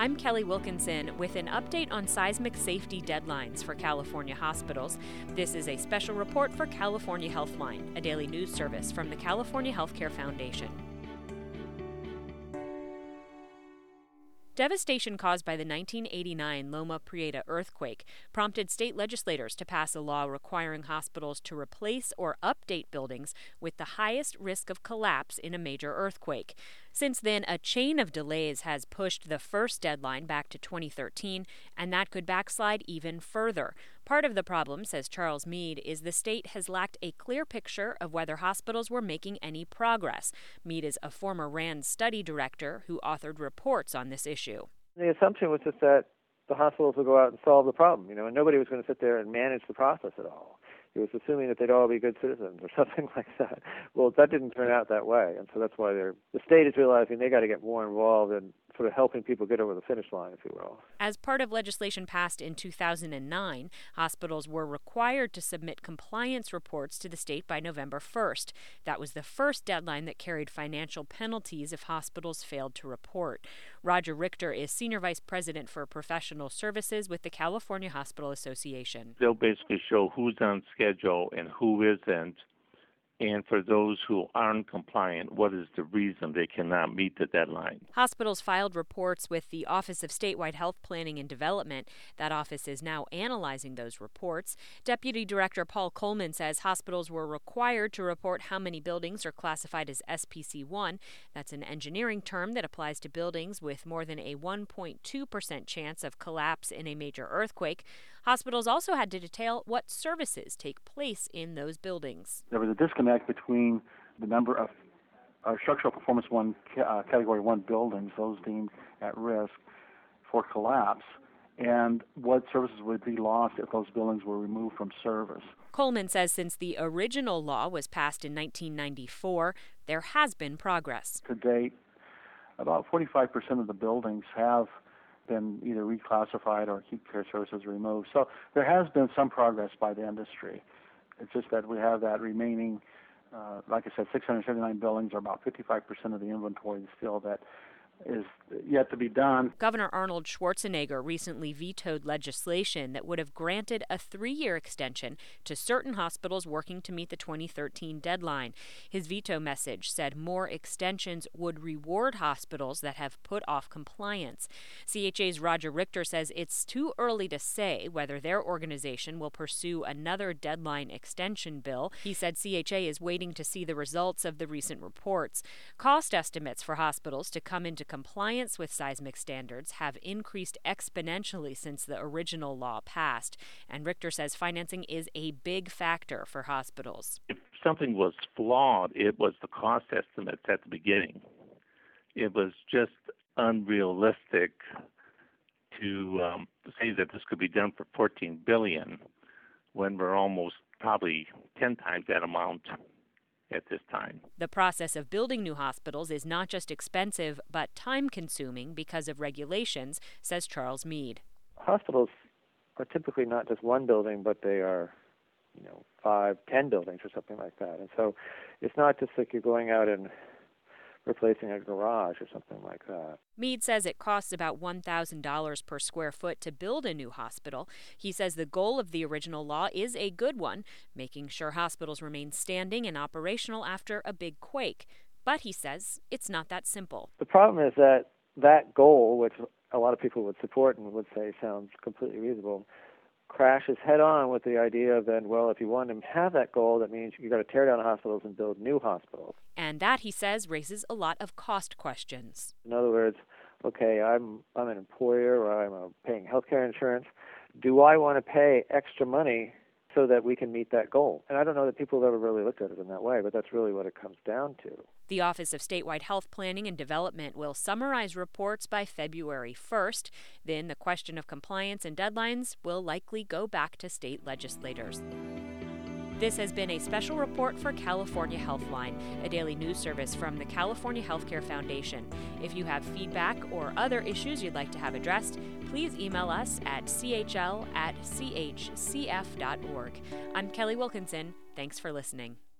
I'm Kelly Wilkinson with an update on seismic safety deadlines for California hospitals. This is a special report for California Healthline, a daily news service from the California Healthcare Foundation. Devastation caused by the 1989 Loma Prieta earthquake prompted state legislators to pass a law requiring hospitals to replace or update buildings with the highest risk of collapse in a major earthquake. Since then, a chain of delays has pushed the first deadline back to 2013, and that could backslide even further. Part of the problem, says Charles Mead, is the state has lacked a clear picture of whether hospitals were making any progress. Mead is a former RAND study director who authored reports on this issue. The assumption was just that the hospitals would go out and solve the problem, and nobody was going to sit there and manage the process at all. It was assuming that they'd all be good citizens or something like that. Well, that didn't turn out that way, and so that's why the state is realizing they got to get more involved in sort of helping people get over the finish line, if you will. As part of legislation passed in 2009, hospitals were required to submit compliance reports to the state by November 1st. That was the first deadline that carried financial penalties if hospitals failed to report. Roger Richter is Senior Vice President for Professional Services with the California Hospital Association. They'll basically show who's on schedule and who isn't. And for those who aren't compliant, what is the reason they cannot meet the deadline? Hospitals filed reports with the Office of Statewide Health Planning and Development. That office is now analyzing those reports. Deputy Director Paul Coleman says hospitals were required to report how many buildings are classified as SPC1. That's an engineering term that applies to buildings with more than a 1.2% chance of collapse in a major earthquake. Hospitals also had to detail what services take place in those buildings. There was a disconnect between the number of structural performance category 1 buildings, those deemed at risk for collapse, and what services would be lost if those buildings were removed from service. Coleman says since the original law was passed in 1994, there has been progress. To date, about 45% of the buildings have been either reclassified or acute care services removed. So there has been some progress by the industry. It's just that we have that remaining, like I said, 679 buildings, or about 55% of the inventory still that is yet to be done. Governor Arnold Schwarzenegger recently vetoed legislation that would have granted a 3-year extension to certain hospitals working to meet the 2013 deadline. His veto message said more extensions would reward hospitals that have put off compliance. CHA's Roger Richter says it's too early to say whether their organization will pursue another deadline extension bill. He said CHA is waiting to see the results of the recent reports. Cost estimates for hospitals to come into compliance with seismic standards have increased exponentially since the original law passed, and Richter says financing is a big factor for hospitals. If something was flawed, it was the cost estimates at the beginning. It was just unrealistic to say that this could be done for $14 billion when we're almost probably 10 times that amount at this time. The process of building new hospitals is not just expensive, but time-consuming because of regulations, says Charles Mead. Hospitals are typically not just one building, but they are, 5, 10 buildings or something like that. And so it's not just like you're going out and replacing a garage or something like that. Mead says it costs about $1,000 per square foot to build a new hospital. He says the goal of the original law is a good one, making sure hospitals remain standing and operational after a big quake. But he says it's not that simple. The problem is that goal, which a lot of people would support and would say sounds completely reasonable, crashes head-on with the idea that, if you want to have that goal, that means you've got to tear down hospitals and build new hospitals. And that, he says, raises a lot of cost questions. In other words, okay, I'm an employer or I'm paying health care insurance. Do I want to pay extra money so that we can meet that goal? And I don't know that people have ever really looked at it in that way, but that's really what it comes down to. The Office of Statewide Health Planning and Development will summarize reports by February 1st. Then the question of compliance and deadlines will likely go back to state legislators. This has been a special report for California Healthline, a daily news service from the California Healthcare Foundation. If you have feedback or other issues you'd like to have addressed, please email us at chl@chcf.org. I'm Kelly Wilkinson. Thanks for listening.